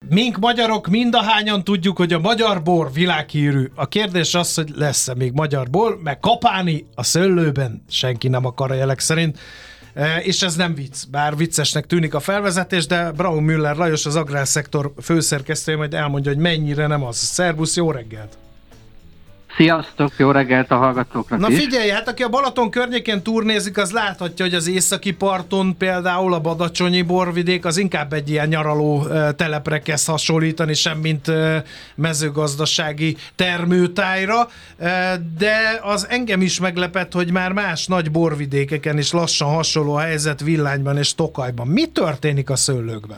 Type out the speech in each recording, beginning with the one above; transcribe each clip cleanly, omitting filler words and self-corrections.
Mink magyarok mindahányan tudjuk, hogy a magyar bor világhírű. A kérdés az, hogy lesz-e még magyar bor, meg kapálni a szőlőben senki nem akar a jelek szerint. És ez nem vicc, bár viccesnek tűnik a felvezetés, de Braun Müller Lajos, az Agrárszektor főszerkesztője majd elmondja, hogy mennyire nem az. Szervusz, jó reggelt! Sziasztok, jó reggelt a hallgatóknak is! is! Na figyelj, hát aki a Balaton környékén turnézik, az láthatja, hogy az északi parton például a badacsonyi borvidék az inkább egy ilyen nyaraló telepre kezd hasonlítani, semmint mezőgazdasági termőtájra, de az engem is meglepett, hogy már más nagy borvidékeken is lassan hasonló a helyzet Villányban és Tokajban. Mi történik a szőlőkben?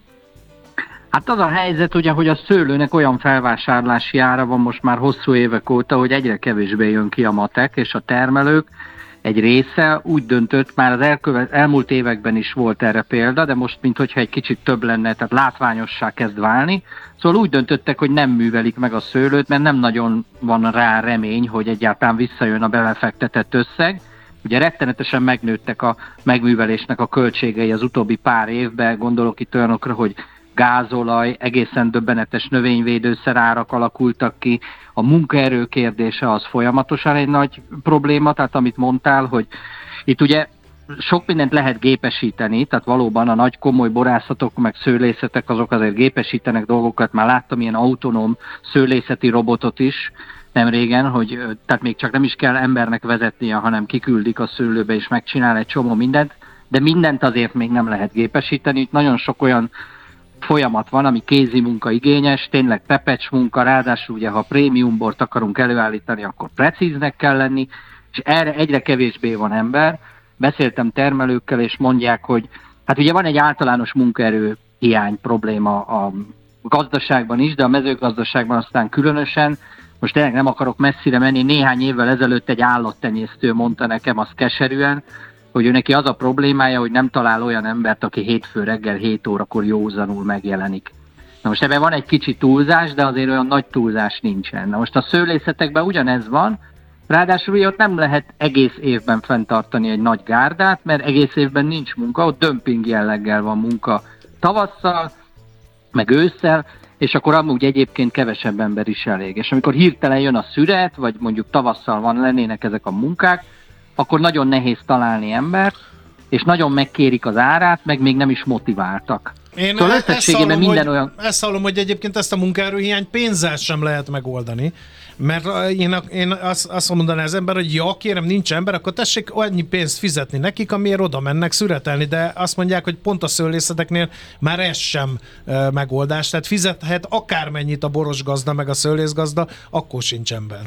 Hát az a helyzet ugye, hogy a szőlőnek olyan felvásárlási ára van most már hosszú évek óta, hogy egyre kevésbé jön ki a matek, és a termelők egy része úgy döntött, már az elmúlt években is volt erre példa, de most minthogyha egy kicsit több lenne, tehát látványossá kezd válni. Szóval úgy döntöttek, hogy nem művelik meg a szőlőt, mert nem nagyon van rá remény, hogy egyáltalán visszajön a belefektetett összeg. Ugye rettenetesen megnőttek a megművelésnek a költségei az utóbbi pár évben, gondolok itt olyanokra, hogy gázolaj, egészen döbbenetes növényvédőszer árak alakultak ki. A munkaerő kérdése az folyamatosan egy nagy probléma, tehát amit mondtál, hogy itt ugye sok mindent lehet gépesíteni, tehát valóban a nagy komoly borászatok meg szőlészetek azok azért gépesítenek dolgokat, már láttam ilyen autonóm szőlészeti robotot is nem régen, hogy tehát még csak nem is kell embernek vezetnie, hanem kiküldik a szőlőbe és megcsinál egy csomó mindent, de mindent azért még nem lehet gépesíteni. Itt nagyon sok olyan folyamat van, ami kézi munka igényes, tényleg pepecs munka, ráadásul ugye, ha prémium bort akarunk előállítani, akkor precíznek kell lenni, és erre egyre kevésbé van ember. Beszéltem termelőkkel, és mondják, hogy hát ugye van egy általános munkaerő hiány probléma a gazdaságban is, de a mezőgazdaságban aztán különösen. Most tényleg nem akarok messzire menni, néhány évvel ezelőtt egy állattenyésztő mondta nekem azt keserűen, hogy ő neki az a problémája, hogy nem talál olyan embert, aki hétfő reggel 7 órakor józanul megjelenik. Na most ebben van egy kicsi túlzás, de azért olyan nagy túlzás nincsen. Na most a szőlészetekben ugyanez van, ráadásul ugye ott nem lehet egész évben fenntartani egy nagy gárdát, mert egész évben nincs munka, ott dömping jelleggel van munka tavasszal, meg ősszel, és akkor amúgy egyébként kevesebb ember is elég. És amikor hirtelen jön a szüret, vagy mondjuk tavasszal lennének ezek a munkák, akkor nagyon nehéz találni embert, és nagyon megkérik az árát, meg még nem is motiváltak. Én szóval összességében minden olyan... Ezt hallom, hogy egyébként ezt a munkaerőhiány pénzzel sem lehet megoldani, mert én azt mondaná az ember, hogy ja, kérem, nincs ember, akkor tessék annyi pénzt fizetni nekik, amiért oda mennek szüretelni, de azt mondják, hogy pont a szőlészeteknél már ez sem megoldás, tehát fizethet akármennyit a boros gazda, meg a szőlészgazda, akkor sincs ember.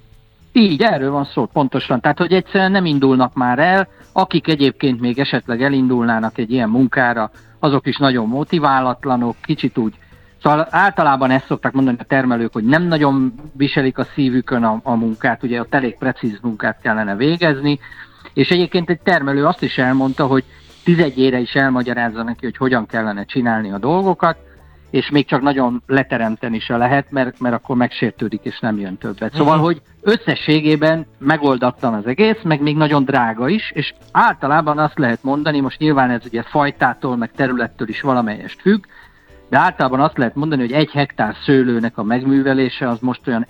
Így, erről van szó, pontosan. Tehát, hogy egyszerűen nem indulnak már el, akik egyébként még esetleg elindulnának egy ilyen munkára, azok is nagyon motiválatlanok, kicsit úgy. Szóval általában ezt szokták mondani a termelők, hogy nem nagyon viselik a szívükön a munkát, ugye ott elég precíz munkát kellene végezni, és egyébként egy termelő azt is elmondta, hogy 11-ére is elmagyarázza neki, hogy hogyan kellene csinálni a dolgokat, és még csak nagyon leteremteni se lehet, mert akkor megsértődik, és nem jön többet. Szóval, hogy összességében megoldatlan az egész, meg még nagyon drága is, és általában azt lehet mondani, most nyilván ez ugye fajtától, meg területtől is valamelyest függ, de általában azt lehet mondani, hogy 1 hektár szőlőnek a megművelése az most olyan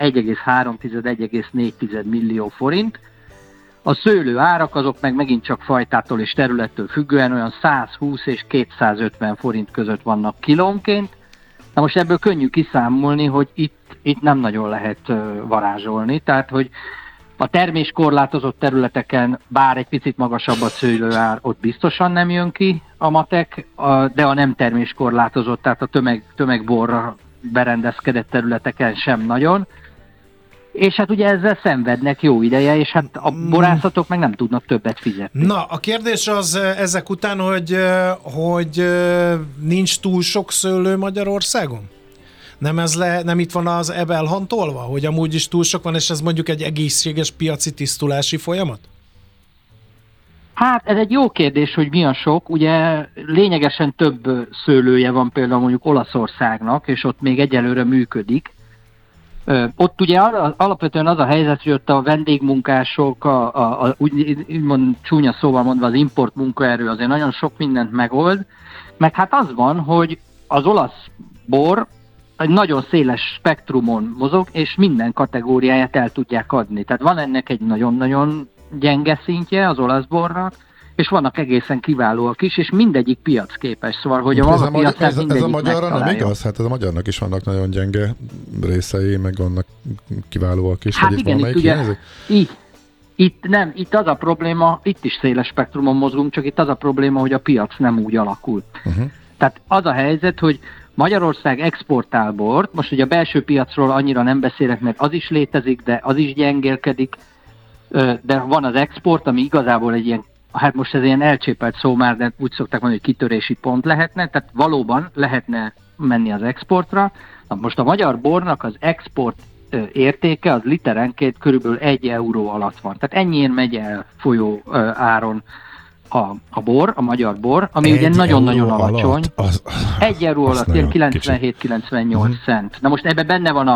1,3-1,4 millió forint. A szőlő árak azok meg megint csak fajtától és területtől függően olyan 120 és 250 forint között vannak kilónként. Na most ebből könnyű kiszámolni, hogy itt nem nagyon lehet varázsolni, tehát hogy a terméskorlátozott területeken bár egy picit magasabb a szőlőár, ott biztosan nem jön ki a matek, de a nem terméskorlátozott, tehát a tömegborra berendezkedett területeken sem nagyon. És hát ugye ezzel szenvednek jó ideje, és hát a borászatok meg nem tudnak többet fizetni. Na, a kérdés az ezek után, hogy nincs túl sok szőlő Magyarországon? Nem itt van az ebb elhantolva, hogy amúgy is túl sok van, és ez mondjuk egy egészséges piaci tisztulási folyamat? Hát ez egy jó kérdés, hogy mi a sok. Ugye lényegesen több szőlője van például mondjuk Olaszországnak, és ott még egyelőre működik. Ott ugye alapvetően az a helyzet, hogy ott a vendégmunkások, úgymond csúnya szóval mondva az import munkaerő azért nagyon sok mindent megold, meg hát az van, hogy az olasz bor egy nagyon széles spektrumon mozog, és minden kategóriáját el tudják adni. Tehát van ennek egy nagyon-nagyon gyenge szintje az olasz bornak, és vannak egészen kiválóak is, és mindegyik piacképes. Szóval, hogy a maga piacát mindegyik ez a magyarra nem megtalálja. igaz? Hát ez a magyarnak is vannak nagyon gyenge részei, meg vannak kiválóak is. Hát hogy igen, itt ugye, itt az a probléma, itt is széles spektrumon mozgunk, csak itt az a probléma, hogy a piac nem úgy alakul. Tehát az a helyzet, hogy Magyarország exportál bort, most ugye a belső piacról annyira nem beszélek, mert az is létezik, de az is gyengélkedik, de van az export, ami igazából egy ilyen, hát most ez ilyen elcsépelt szó már, de úgy szokták mondani, hogy kitörési pont lehetne, tehát valóban lehetne menni az exportra. Na most a magyar bornak az export értéke az literenként körülbelül 1 euró alatt van. Tehát ennyien megy el folyó áron a bor, a magyar bor, ami ugye nagyon-nagyon alacsony. 1 euró alatt, ilyen 97-98 cent. Na most ebben benne van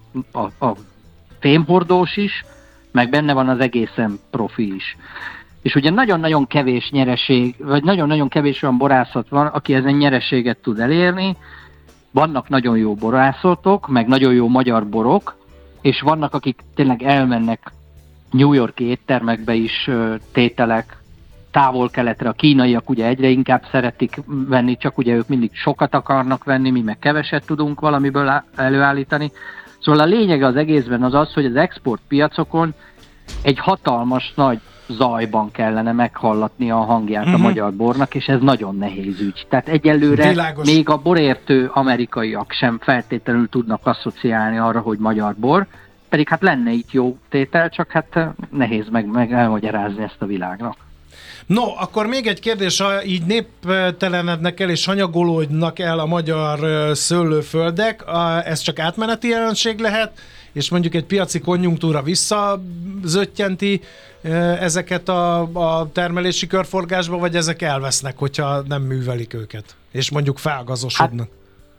a fémhordós is, meg benne van az egészen profi is. És ugye nagyon-nagyon kevés nyereség, vagy nagyon-nagyon kevés olyan borászat van, aki ezen nyereséget tud elérni. Vannak nagyon jó borászatok, meg nagyon jó magyar borok, és vannak, akik tényleg elmennek New York-i éttermekbe is tételek, távol-keletre, a kínaiak ugye egyre inkább szeretik venni, csak ugye ők mindig sokat akarnak venni, mi meg keveset tudunk valamiből előállítani. Szóval a lényege az egészben az, hogy az exportpiacokon egy hatalmas nagy zajban kellene meghallatni a hangját a magyar bornak, és ez nagyon nehéz ügy. Tehát egyelőre még a borértő amerikaiak sem feltétlenül tudnak asszociálni arra, hogy magyar bor, pedig hát lenne itt jó tétel, csak hát nehéz meg elmagyarázni ezt a világnak. No, akkor még egy kérdés, ha így néptelenednek el és hanyagolódnak el a magyar szőlőföldek, ez csak átmeneti jelenség lehet, és mondjuk egy piaci konjunktúra visszazöttyenti ezeket a termelési körforgásba, vagy ezek elvesznek, hogyha nem művelik őket, és mondjuk felgazosodnak?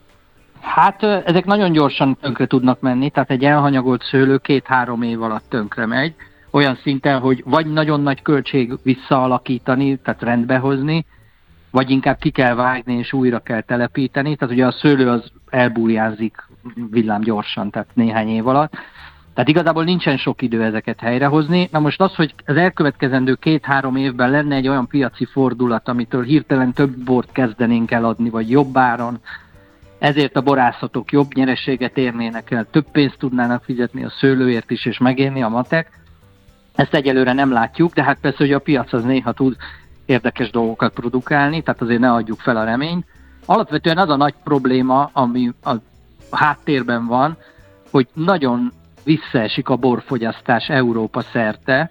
Hát ezek nagyon gyorsan tönkre tudnak menni, tehát egy elhanyagolt szőlő 2-3 év alatt tönkre megy, olyan szinten, hogy vagy nagyon nagy költség visszaalakítani, tehát rendbehozni, vagy inkább ki kell vágni és újra kell telepíteni. Tehát ugye a szőlő az elbújjázik villámgyorsan, tehát néhány év alatt. Tehát igazából nincsen sok idő ezeket helyrehozni. Na most az, hogy az elkövetkezendő 2-3 évben lenne egy olyan piaci fordulat, amitől hirtelen több bort kezdenénk eladni, vagy jobb áron, ezért a borászatok jobb nyereséget érnének el, több pénzt tudnának fizetni a szőlőért is, és megérni a matek. Ezt egyelőre nem látjuk, de hát persze, hogy a piac az néha tud érdekes dolgokat produkálni, tehát azért ne adjuk fel a reményt. Alapvetően az a nagy probléma, ami a háttérben van, hogy nagyon visszaesik a borfogyasztás Európa szerte,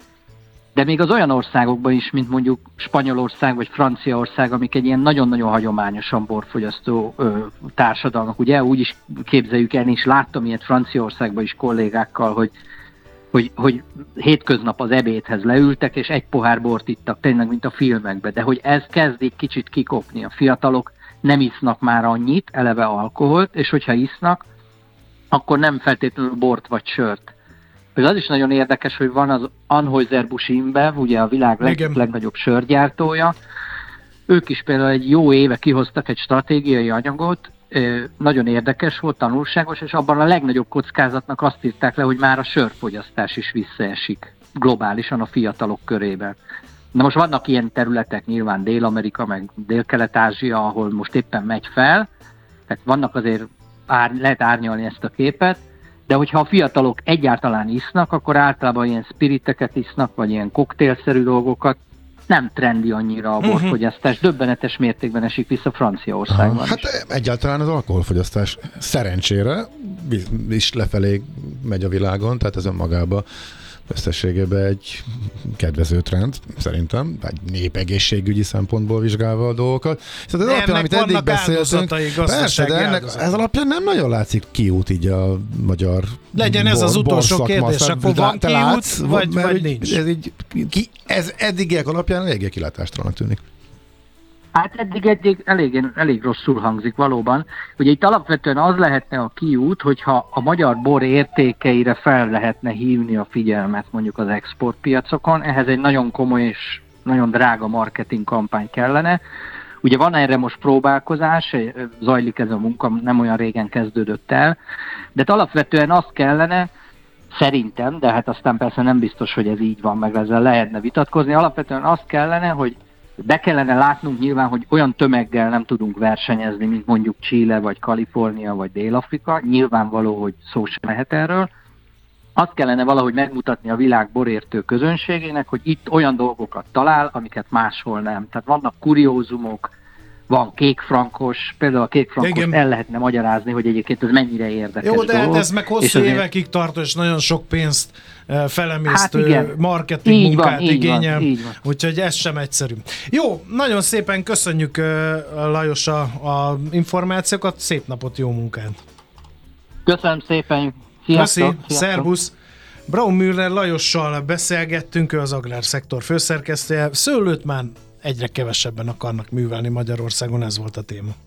de még az olyan országokban is, mint mondjuk Spanyolország vagy Franciaország, amik egy ilyen nagyon-nagyon hagyományosan borfogyasztó társadalmak. Ugye úgy is képzeljük el, és láttam ilyet Franciaországban is kollégákkal, hogy hétköznap az ebédhez leültek, és egy pohár bort ittak, tényleg, mint a filmekben. De hogy ez kezd egy kicsit kikopni. A fiatalok nem isznak már annyit, eleve alkoholt, és hogyha isznak, akkor nem feltétlenül bort vagy sört. Az is nagyon érdekes, hogy van az Anheuser-Busch InBev, ugye a világ legnagyobb sörgyártója. Ők is például egy jó éve kihoztak egy stratégiai anyagot, nagyon érdekes volt, tanulságos, és abban a legnagyobb kockázatnak azt írták le, hogy már a sörfogyasztás is visszaesik globálisan a fiatalok körében. Na most vannak ilyen területek, nyilván Dél-Amerika, meg Dél-Kelet-Ázsia, ahol most éppen megy fel, tehát vannak azért, lehet árnyalni ezt a képet, de hogyha a fiatalok egyáltalán isznak, akkor általában ilyen spiriteket isznak, vagy ilyen koktélszerű dolgokat, nem trendi annyira a borfogyasztás, döbbenetes mértékben esik vissza Franciaországban. Hát egyáltalán az alkoholfogyasztás szerencsére is lefelé megy a világon, tehát ez önmagában összességében egy kedvező trend, szerintem, egy népegészségügyi szempontból vizsgálva a dolgokat. Szóval ez alapján, amit eddig beszéltünk, persze, de ez alapján nem nagyon látszik kiút így a magyar legyen ez az utolsó kérdés, akkor van kiút, vagy nincs? Ez eddigiek alapján eléggé kilátástalannak tűnik. Hát eddig elég rosszul hangzik valóban. Ugye itt alapvetően az lehetne a kiút, hogyha a magyar bor értékeire fel lehetne hívni a figyelmet mondjuk az exportpiacokon. Ehhez egy nagyon komoly és nagyon drága marketing kampány kellene. Ugye van erre most próbálkozás, zajlik ez a munka, nem olyan régen kezdődött el, de alapvetően azt kellene, szerintem, de hát aztán persze nem biztos, hogy ez így van, meg ezzel lehetne vitatkozni, alapvetően azt kellene, hogy be kellene látnunk nyilván, hogy olyan tömeggel nem tudunk versenyezni, mint mondjuk Chile, vagy Kalifornia, vagy Dél-Afrika, nyilvánvaló, hogy szó sem lehet erről. Azt kellene valahogy megmutatni a világ borértő közönségének, hogy itt olyan dolgokat talál, amiket máshol nem. Tehát vannak kuriózumok, van kékfrankos, például a kékfrankos el lehetne magyarázni, hogy egyébként ez mennyire érdekes dolog. Jó, de dolog. hát ez meg hosszú évekig tart, és nagyon sok pénzt felemésztő marketing így munkát van, igényel, így van. Úgyhogy ez sem egyszerű. Jó, nagyon szépen köszönjük Lajos a információkat, szép napot, jó munkát! Köszönöm szépen! Sziasztok! Köszi, szervusz! Braunmüller Lajossal beszélgettünk, ő az agrárszektor főszerkesztője. Szőlőt már egyre kevesebben akarnak művelni Magyarországon, ez volt a téma.